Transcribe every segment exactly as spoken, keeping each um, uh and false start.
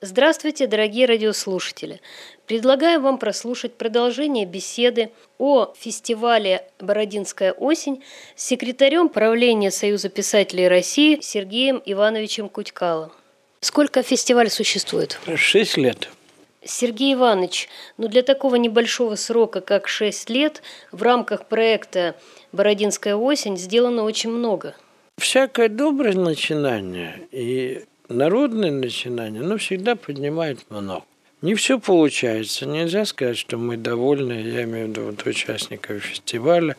Здравствуйте, дорогие радиослушатели! Предлагаю вам прослушать продолжение беседы о фестивале «Бородинская осень» с секретарем правления Союза писателей России Сергеем Ивановичем Кутькалом. Сколько фестиваль существует? Шесть лет. Сергей Иванович, ну для такого небольшого срока, как шесть лет, в рамках проекта «Бородинская осень» сделано очень много. Всякое доброе начинание и народное начинание, но всегда поднимает много. Не все получается. Нельзя сказать, что мы довольны, я имею в виду вот участников фестиваля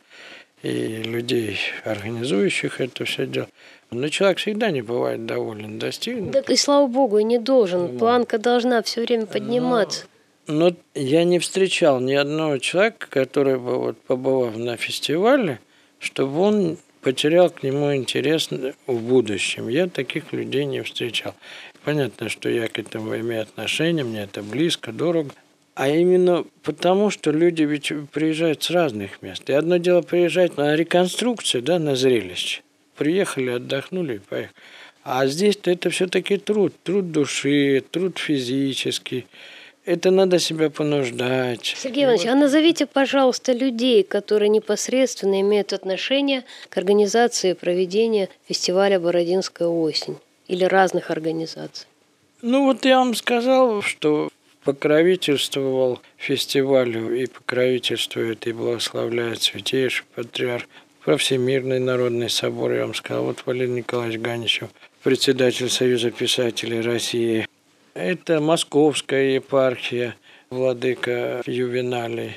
и людей, организующих это все дело. Но человек всегда не бывает доволен, достигнут. Так и слава богу, и не должен. Планка должна все время подниматься. Но, но я не встречал ни одного человека, который бы, вот, побывав на фестивале, чтобы он потерял к нему интерес в будущем. Я таких людей не встречал. Понятно, что я к этому имею отношение, мне это близко, дорого. А именно потому, что люди ведь приезжают с разных мест. И одно дело приезжать на реконструкцию, да, на зрелище. Приехали, отдохнули и поехали. А здесь-то это все-таки труд. Труд души, труд физический. Это надо себя понуждать. Сергей Иванович, вот... а назовите, пожалуйста, людей, которые непосредственно имеют отношение к организации проведения фестиваля «Бородинская осень» или разных организаций. Ну вот я вам сказал, что покровительствовал фестивалю и покровительствует и благословляет святейший патриарх про Всемирный народный собор. Я вам сказал, вот Валерий Николаевич Ганичев, председатель Союза писателей России. Это Московская епархия, владыка Ювеналий.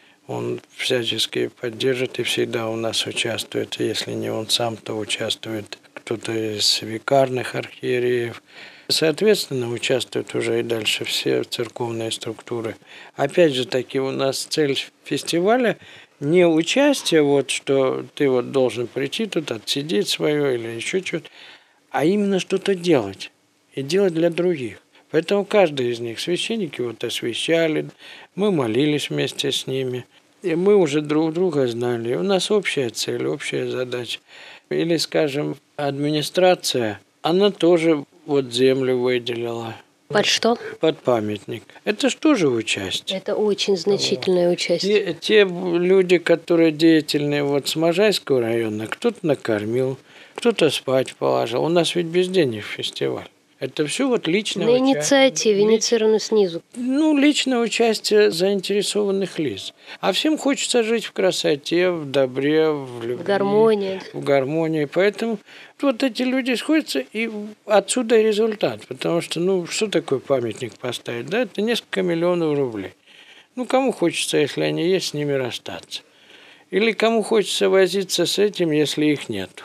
Он всячески поддержит и всегда у нас участвует. Если не он сам, то участвует кто-то из викарных архиереев. Соответственно, участвуют уже и дальше все церковные структуры. Опять же таки, у нас цель фестиваля не участие, вот, что ты вот должен прийти тут, отсидеть свое или еще что-то, а именно что-то делать. И делать для других. Поэтому каждый из них, священники вот освящали, мы молились вместе с ними, и мы уже друг друга знали. У нас общая цель, общая задача. Или, скажем, администрация, она тоже вот землю выделила. Под что? Под памятник. Это же тоже участие. Это очень значительное участие. Те, те люди, которые деятельные вот с Можайского района, кто-то накормил, кто-то спать положил. У нас ведь без денег фестиваль. Это все вот личное На участие. инициативе, инициировано снизу. Ну, личное участие заинтересованных лиц. А всем хочется жить в красоте, в добре, в любви. В гармонии. В гармонии. Поэтому вот эти люди сходятся, и отсюда и результат. Потому что, ну, что такое памятник поставить? Да, это несколько миллионов рублей. Ну, кому хочется, если они есть, с ними расстаться? Или кому хочется возиться с этим, если их нету?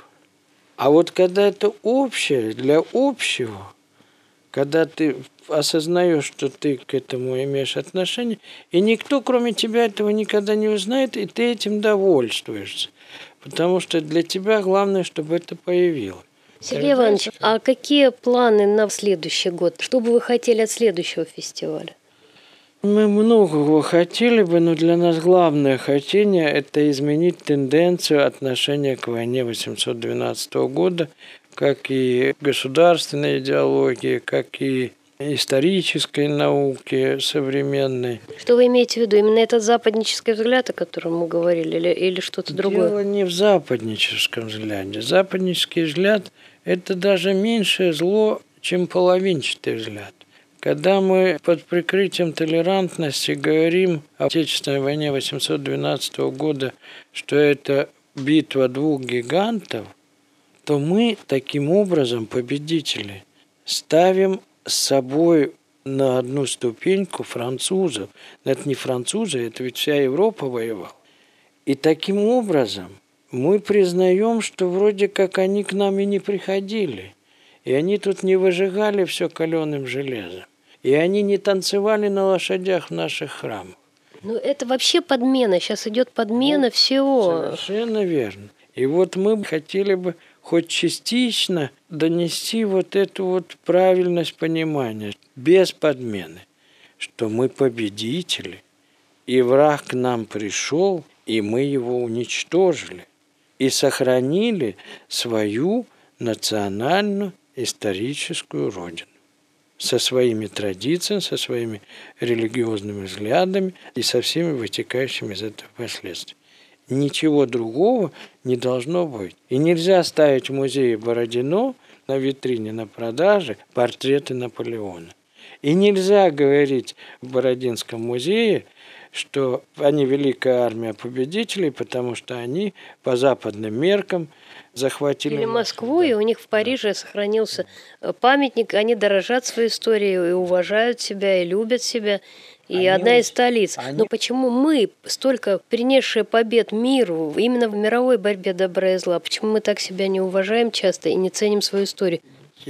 А вот когда это общее, для общего, когда ты осознаешь, что ты к этому имеешь отношение, и никто, кроме тебя, этого никогда не узнает, и ты этим довольствуешься. Потому что для тебя главное, чтобы это появилось. Сергей Иванович, а какие планы на следующий год? Что бы вы хотели от следующего фестиваля? Мы многого хотели бы, но для нас главное хотение – это изменить тенденцию отношения к войне восемьсот двенадцатого года, как и государственной идеологии, как и исторической науки современной. Что вы имеете в виду? Именно этот западнический взгляд, о котором мы говорили, или, или что-то другое? Дело не в западническом взгляде. Западнический взгляд – это даже меньшее зло, чем половинчатый взгляд. Когда мы под прикрытием толерантности говорим о Отечественной войне восемьсот двенадцатого года, что это битва двух гигантов, то мы таким образом, победители, ставим с собой на одну ступеньку французов. Но это не французы, это ведь вся Европа воевала. И таким образом мы признаем, что вроде как они к нам и не приходили. И они тут не выжигали все каленым железом. И они не танцевали на лошадях в наших храмах. Ну, это вообще подмена. Сейчас идет подмена ну, всего. Совершенно верно. И вот мы хотели бы хоть частично донести вот эту вот правильность понимания, без подмены, что мы победители, и враг к нам пришел, и мы его уничтожили, и сохранили свою национальную историческую родину. со своими традициями, со своими религиозными взглядами и со всеми вытекающими из этого последствиями. Ничего другого не должно быть. И нельзя ставить в музее Бородино на витрине на продаже портреты Наполеона. И нельзя говорить в Бородинском музее, что они великая армия победителей, потому что они по западным меркам захватили Или Москву, и у них в Париже сохранился памятник. Они дорожат своей историей и уважают себя, и любят себя. И они одна из столиц. Они... Но почему мы, столько принесшие побед миру, именно в мировой борьбе добра и зла, почему мы так себя не уважаем часто и не ценим свою историю?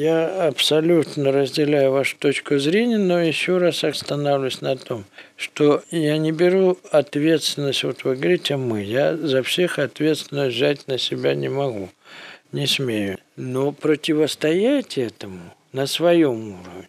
Я абсолютно разделяю вашу точку зрения, но еще раз останавливаюсь на том, что я не беру ответственность, вот вы говорите «мы», я за всех ответственность взять на себя не могу, не смею. Но противостоять этому на своем уровне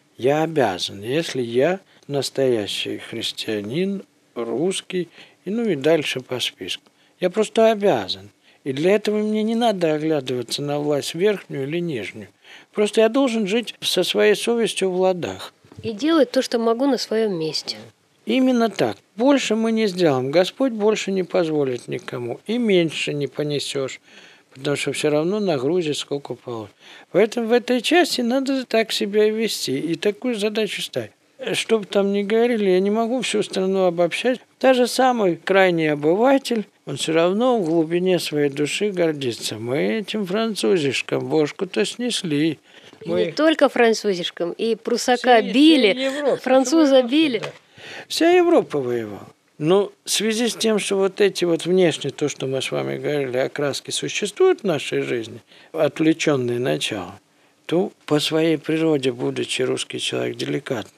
я обязан, если я настоящий христианин, русский, и ну и дальше по списку. Я просто обязан. И для этого мне не надо оглядываться на власть верхнюю или нижнюю. Просто я должен жить со своей совестью в ладах. И делать то, что могу на своем месте. Именно так. Больше мы не сделаем. Господь больше не позволит никому. И меньше не понесешь. Потому что все равно нагрузит, сколько получишь. Поэтому в этой части надо так себя и вести. И такую задачу ставить. Что бы там ни говорили, я не могу всю страну обобщать. Даже самый крайний обыватель, он все равно в глубине своей души гордится. Мы этим французишкам бошку-то снесли. Мы... Не только французишкам, и прусака вся, били, вся Европа, француза Европа, били. Да. Вся Европа воевала. Но в связи с тем, что вот эти вот внешние, то, что мы с вами говорили, окраски существуют в нашей жизни, отвлеченные начала, то по своей природе, будучи русский человек деликатным,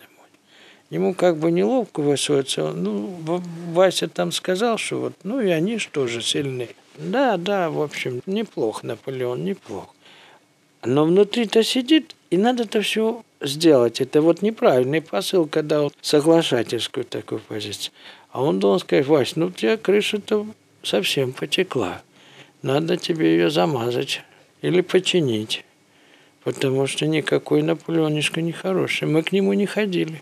ему как бы неловко высовываться. Ну, Вася там сказал, что вот, ну и они же тоже сильны. Да, да, в общем, неплохо, Наполеон, неплохо. Но внутри-то сидит, и надо-то все сделать. Это вот неправильный посыл, когда он соглашательскую такую позицию. А он должен сказать: Вась, ну у тебя крыша-то совсем потекла. Надо тебе ее замазать или починить. Потому что никакой Наполеонишка не хороший. Мы к нему не ходили.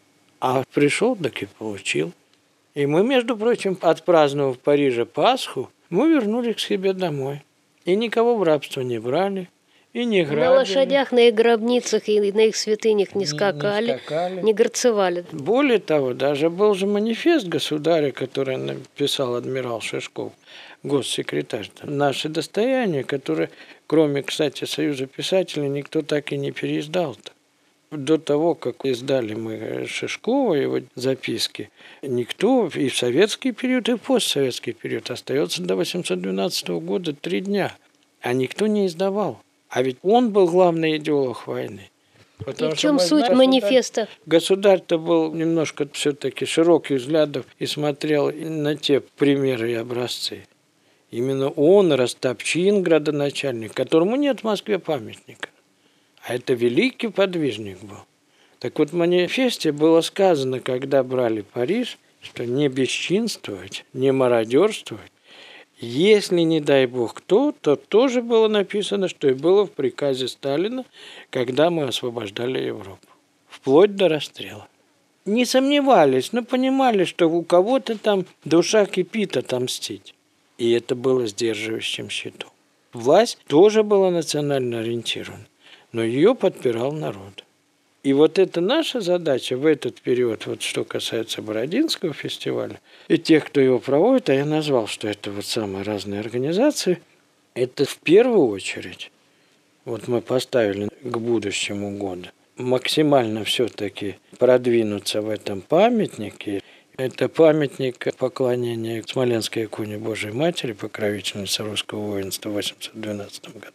А пришел, так и получил. И мы, между прочим, отпраздновав в Париже Пасху, мы вернулись к себе домой. И никого в рабство не брали, и не грабили. На лошадях, на их гробницах и на их святынях не скакали, не, не, скакали. не горцевали. Более того, даже был же манифест государя, который написал адмирал Шишков, госсекретарь. Наше достояние, которое, кроме, кстати, Союза писателей, никто так и не переиздал-то. До того, как издали мы Шишкова, его записки, никто и в советский период, и в постсоветский период остается до восемьсот двенадцатого года три дня, а никто не издавал. А ведь он был главный идеолог войны. Потому и в чем суть знаем, манифеста? Государь-то был немножко все-таки широких взглядов и смотрел на те примеры и образцы. Именно он, Ростопчин, градоначальник, которому нет в Москве памятника. А это великий подвижник был. Так вот в манифесте было сказано, когда брали Париж, что не бесчинствовать, не мародерствовать. Если, не дай бог, кто, то тоже было написано, что и было в приказе Сталина, когда мы освобождали Европу. Вплоть до расстрела. Не сомневались, но понимали, что у кого-то там душа кипит отомстить. И это было сдерживающим щитом. Власть тоже была национально ориентирована. Но ее подпирал народ. И вот это наша задача в этот период, вот что касается Бородинского фестиваля, и тех, кто его проводит, а я назвал, что это вот самые разные организации, это в первую очередь, вот мы поставили к будущему году, максимально все-таки продвинуться в этом памятнике. Это памятник поклонения Смоленской иконе Божией Матери, покровительницы русского воинства в восемьсот двенадцатом году.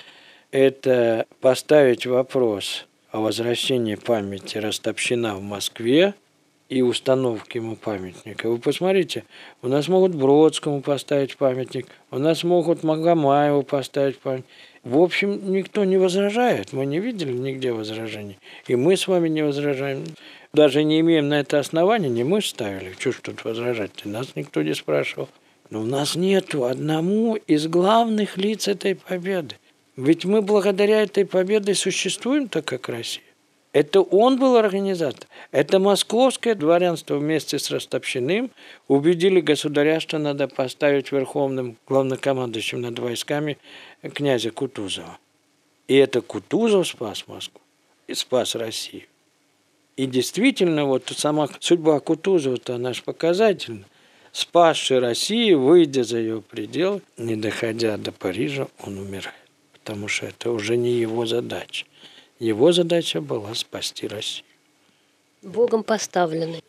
Это поставить вопрос о возвращении памяти Ростопчина в Москве и установке ему памятника. Вы посмотрите, у нас могут Бродскому поставить памятник, у нас могут Магомаеву поставить памятник. В общем, никто не возражает, мы не видели нигде возражений. И мы с вами не возражаем. Даже не имеем на это основания, не мы ставили. Чего ж тут возражать-то? Нас никто не спрашивал. Но у нас нету одному из главных лиц этой победы. Ведь мы благодаря этой победе существуем так, как Россия. Это он был организатор. Это московское дворянство вместе с Ростопчиным убедили государя, что надо поставить верховным главнокомандующим над войсками князя Кутузова. И это Кутузов спас Москву и спас Россию. И действительно, вот сама судьба Кутузова-то, она же показательна. Спасший Россию, выйдя за ее пределы, не доходя до Парижа, он умирает. Потому что это уже не его задача. Его задача была спасти Россию. Богом поставленный.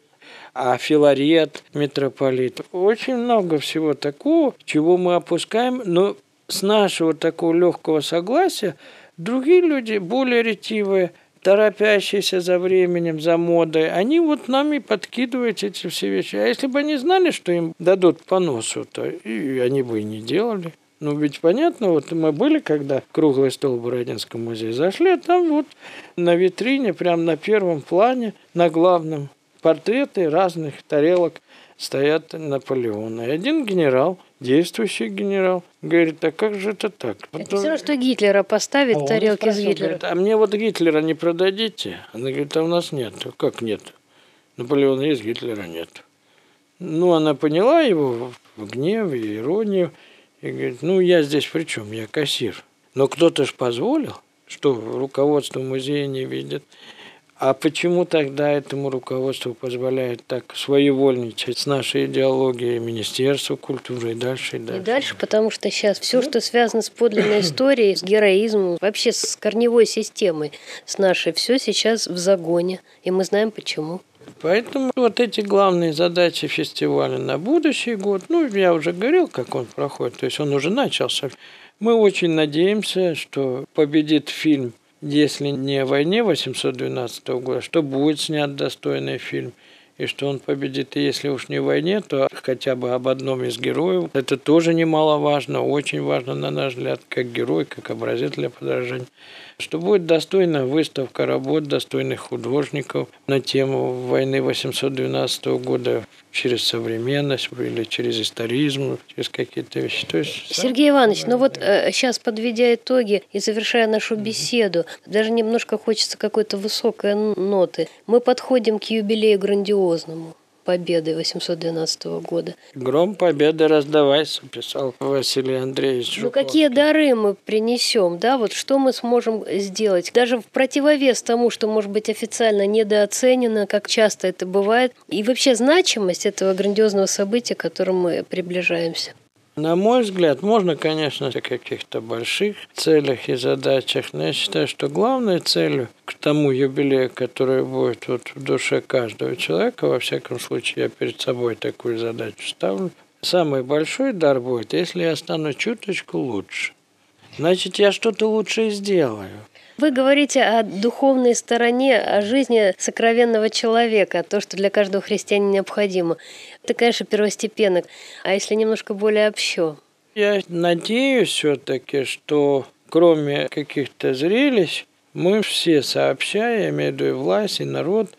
А Филарет, митрополит, очень много всего такого, чего мы опускаем, но с нашего такого легкого согласия другие люди, более ретивые, торопящиеся за временем, за модой, они вот нами подкидывают эти все вещи. А если бы они знали, что им дадут по носу, то и они бы и не делали. Ну, ведь понятно, вот мы были, когда круглый стол в Бородинском музее зашли, а там вот на витрине, прямо на первом плане, на главном, портреты разных тарелок стоят Наполеона. И один генерал, действующий генерал, говорит, а как же это так? Это все равно, что Гитлера поставить, а тарелки спросил, с Гитлера. Говорит, а мне вот Гитлера не продадите? Она говорит, а у нас нет. Как нет? Наполеона есть, Гитлера нет. Ну, она поняла его в гневе, иронию. И говорит, ну я здесь при чем? Я кассир. Но кто-то ж позволил, что руководство музея не видит. А почему тогда этому руководству позволяет так своевольничать с нашей идеологией Министерства культуры и дальше, и дальше? И дальше, потому что сейчас все, что связано с подлинной историей, с героизмом, вообще с корневой системой, с нашей, все сейчас в загоне. И мы знаем почему. Поэтому вот эти главные задачи фестиваля на будущий год, ну, я уже говорил, как он проходит, то есть он уже начался. Мы очень надеемся, что победит фильм, если не о войне восемьсот двенадцатого года, что будет снят достойный фильм, и что он победит, и если уж не в войне, то хотя бы об одном из героев. Это тоже немаловажно, очень важно, на наш взгляд, как герой, как образец для подражания. Что будет достойна выставка работ достойных художников на тему войны восемьсот двенадцатого года через современность или через историзм, через какие-то вещи. То есть, Сергей Иванович, ну вот э, сейчас, подведя итоги и завершая нашу беседу, даже немножко хочется какой-то высокой ноты. Мы подходим к юбилею грандиозному. Победы восемьсот двенадцатого года. Гром победы раздавайся, писал Василий Андреевич Жуковский. Ну какие дары мы принесем, да, вот что мы сможем сделать, даже в противовес тому, что может быть официально недооценено, как часто это бывает, и вообще значимость этого грандиозного события, к которому мы приближаемся. На мой взгляд, можно, конечно, о каких-то больших целях и задачах, но я считаю, что главной целью к тому юбилею, который будет вот в душе каждого человека, во всяком случае, я перед собой такую задачу ставлю, самый большой дар будет, если я стану чуточку лучше. Значит, я что-то лучше сделаю. Вы говорите о духовной стороне, о жизни сокровенного человека, то, что для каждого христианина необходимо. Это, конечно, первостепенно. А если немножко более общо? Я надеюсь все-таки, что кроме каких-то зрелищ, мы все сообща, я имею в виду и власть, и народ,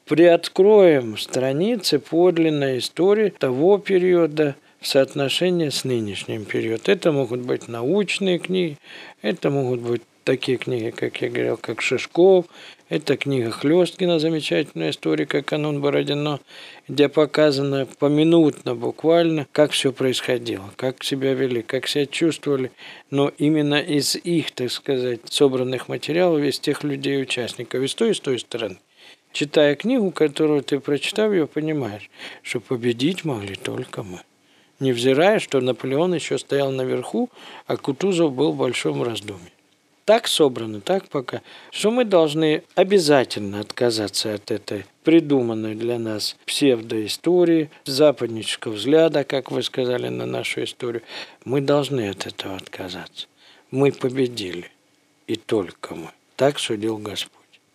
приоткроем страницы подлинной истории того периода в соотношении с нынешним периодом. Это могут быть научные книги, это могут быть такие книги, как я говорил, как Шишков, это книга Хлёсткина, замечательная история, как канун Бородино, где показано поминутно буквально, как все происходило, как себя вели, как себя чувствовали, но именно из их, так сказать, собранных материалов, из тех людей, участников, и с той, и с той стороны. Читая книгу, которую ты прочитав, ее понимаешь, что победить могли только мы. Невзирая, что Наполеон еще стоял наверху, а Кутузов был в большом раздумье. Так собрано, так пока, что мы должны обязательно отказаться от этой придуманной для нас псевдоистории, западнического взгляда, как вы сказали, на нашу историю. Мы должны от этого отказаться. Мы победили, и только мы. Так судил Господь.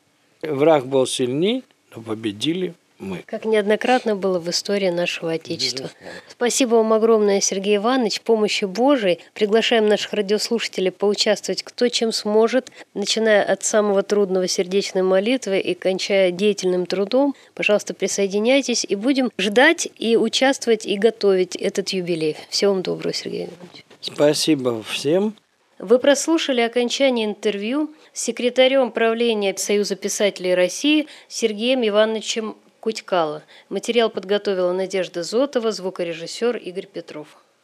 Враг был сильней, но победили мы. Как неоднократно было в истории нашего Отечества. Спасибо вам огромное, Сергей Иванович. Помощью Божией приглашаем наших радиослушателей поучаствовать кто чем сможет, начиная от самого трудного сердечной молитвы и кончая деятельным трудом. Пожалуйста, присоединяйтесь и будем ждать и участвовать и готовить этот юбилей. Всего вам доброго, Сергей Иванович. Спасибо всем. Вы прослушали окончание интервью с секретарем правления Союза писателей России Сергеем Ивановичем Кутькало. Материал подготовила Надежда Зотова, звукорежиссер Игорь Петров.